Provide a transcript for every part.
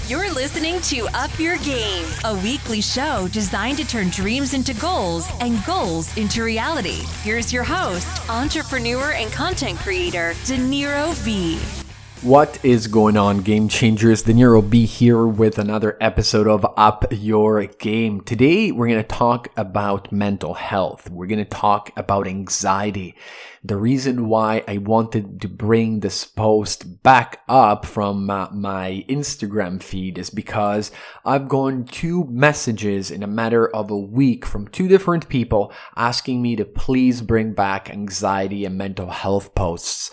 You're listening to Up Your Game, a weekly show designed to turn dreams into goals and goals into reality. Here's your host, entrepreneur and content creator, Dinero V. What is going on, game changers? Dinero B here with another episode of Up Your Game. Today, we're going to talk about mental health. We're going to talk about anxiety. The reason why I wanted to bring this post back up from my Instagram feed is because I've gotten 2 messages in a matter of a week from 2 different people asking me to please bring back anxiety and mental health posts.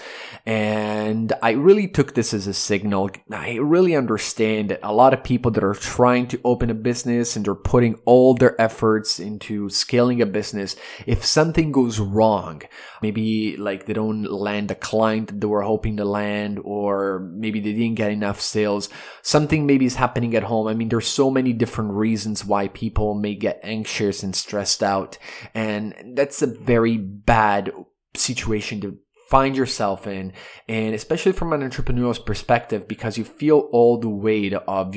And I really took this as a signal. I really understand that a lot of people that are trying to open a business and they're putting all their efforts into scaling a business, if something goes wrong, maybe like they don't land a client that they were hoping to land, or maybe they didn't get enough sales, something maybe is happening at home. I mean, there's so many different reasons why people may get anxious and stressed out, and that's a very bad situation to find yourself in, and especially from an entrepreneurial's perspective, because you feel all the weight of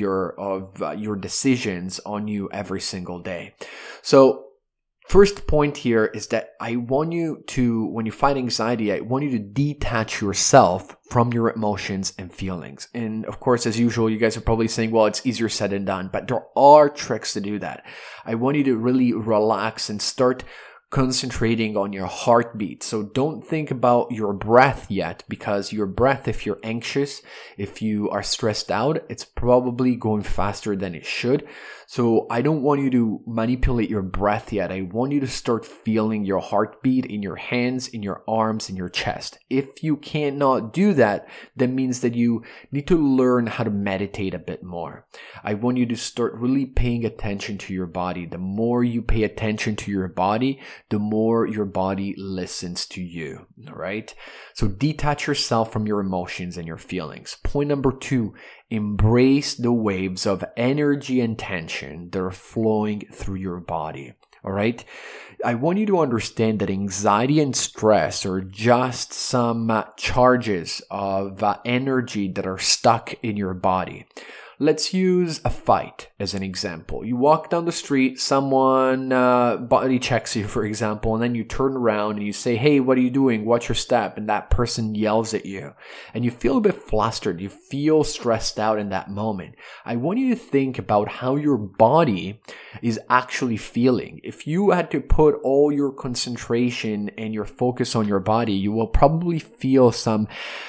your decisions on you every single day. So first point here is that I want you to, when you find anxiety, I want you to detach yourself from your emotions and feelings. And of course, as usual, you guys are probably saying, well, it's easier said than done, but there are tricks to do that. I want you to really relax and start concentrating on your heartbeat. So don't think about your breath yet, because your breath, if you're anxious, if you are stressed out, it's probably going faster than it should. So I don't want you to manipulate your breath yet. I want you to start feeling your heartbeat in your hands, in your arms, in your chest. If you cannot do that, that means that you need to learn how to meditate a bit more. I want you to start really paying attention to your body. The more you pay attention to your body, the more your body listens to you, all right? So detach yourself from your emotions and your feelings. Point number 2, embrace the waves of energy and tension that are flowing through your body, all right? I want you to understand that anxiety and stress are just some charges of energy that are stuck in your body. Let's use a fight as an example. You walk down the street, someone body checks you, for example, and then you turn around and you say, hey, what are you doing? Watch your step. And that person yells at you. And you feel a bit flustered. You feel stressed out in that moment. I want you to think about how your body is actually feeling. If you had to put all your concentration and your focus on your body, you will probably feel some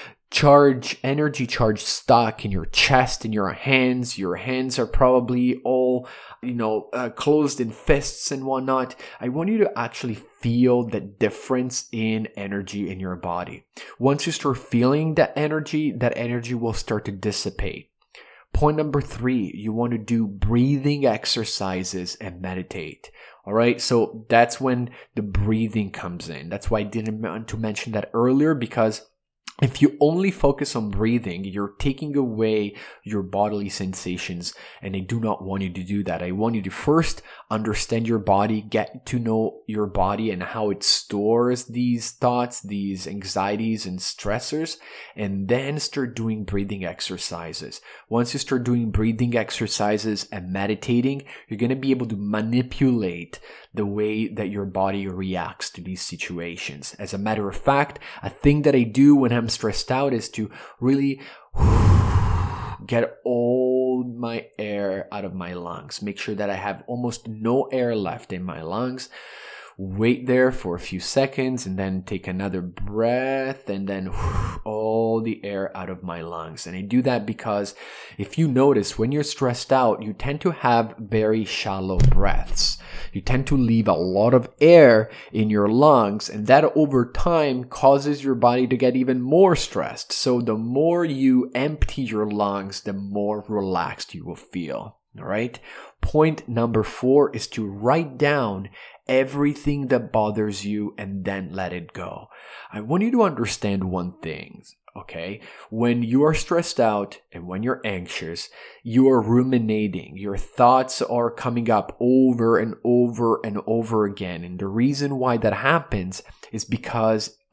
energy charge stuck in your chest, in your hands. Your hands are probably all, closed in fists and whatnot. I want you to actually feel the difference in energy in your body. Once you start feeling that energy will start to dissipate. Point number 3, you want to do breathing exercises and meditate. All right, so that's when the breathing comes in. That's why I didn't want to mention that earlier, because if you only focus on breathing, you're taking away your bodily sensations, and I do not want you to do that. I want you to first understand your body, get to know your body and how it stores these thoughts, these anxieties and stressors, and then start doing breathing exercises. Once you start doing breathing exercises and meditating, you're going to be able to manipulate the way that your body reacts to these situations. As a matter of fact, a thing that I do when I'm stressed out is to really get all my air out of my lungs. Make sure that I have almost no air left in my lungs. Wait there for a few seconds and then take another breath and then all the air out of my lungs. And I do that because if you notice, when you're stressed out, you tend to have very shallow breaths. You tend to leave a lot of air in your lungs, and that over time causes your body to get even more stressed. So the more you empty your lungs, the more relaxed you will feel. All right. Point number 4 is to write down everything that bothers you and then let it go. I want you to understand one thing, okay? When you are stressed out and when you're anxious, you are ruminating. Your thoughts are coming up over and over and over again. And the reason why that happens is because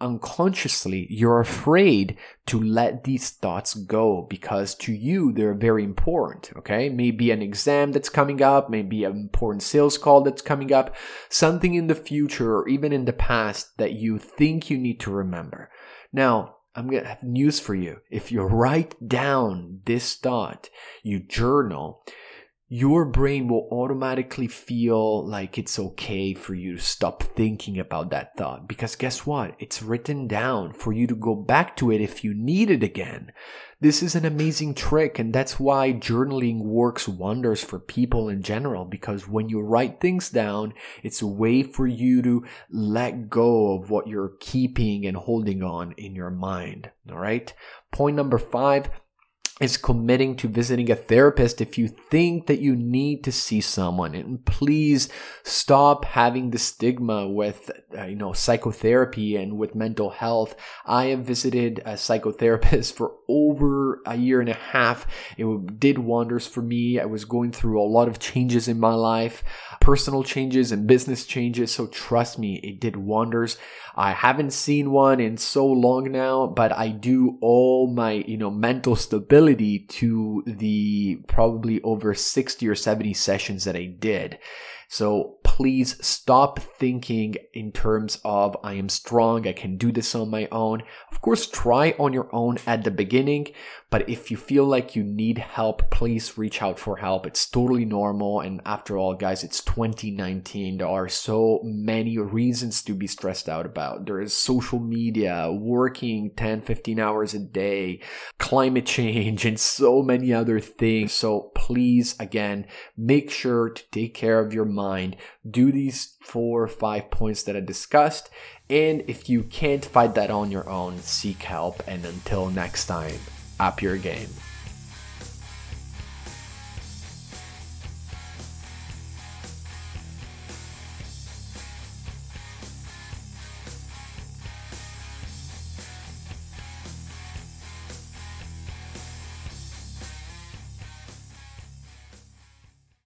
unconsciously you're afraid to let these thoughts go because to you they're very important, okay? Maybe an exam that's coming up, maybe an important sales call that's coming up, something in the future or even in the past that you think you need to remember. Now, I'm going to have news for you. If you write down this thought, you journal, your brain will automatically feel like it's okay for you to stop thinking about that thought. Because guess what? It's written down for you to go back to it if you need it again. This is an amazing trick, and that's why journaling works wonders for people in general, because when you write things down, it's a way for you to let go of what you're keeping and holding on in your mind. All right? Point number 5 is committing to visiting a therapist if you think that you need to see someone. And please stop having the stigma with psychotherapy and with mental health. I have visited a psychotherapist for over a year and a half. It did wonders for me. I was going through a lot of changes in my life, personal changes and business changes. So trust me, it did wonders. I haven't seen one in so long now, but I do owe my, mental stability to the probably over 60 or 70 sessions that I did. So please stop thinking in terms of I am strong, I can do this on my own. Of course, try on your own at the beginning, but if you feel like you need help, please reach out for help. It's totally normal. And after all, guys, it's 2019. There are so many reasons to be stressed out about. There is social media, working 10, 15 hours a day, climate change, and so many other things. So please, again, make sure to take care of your mind. Do these 4 or 5 points that I discussed. And if you can't fight that on your own, seek help. And until next time, up your game.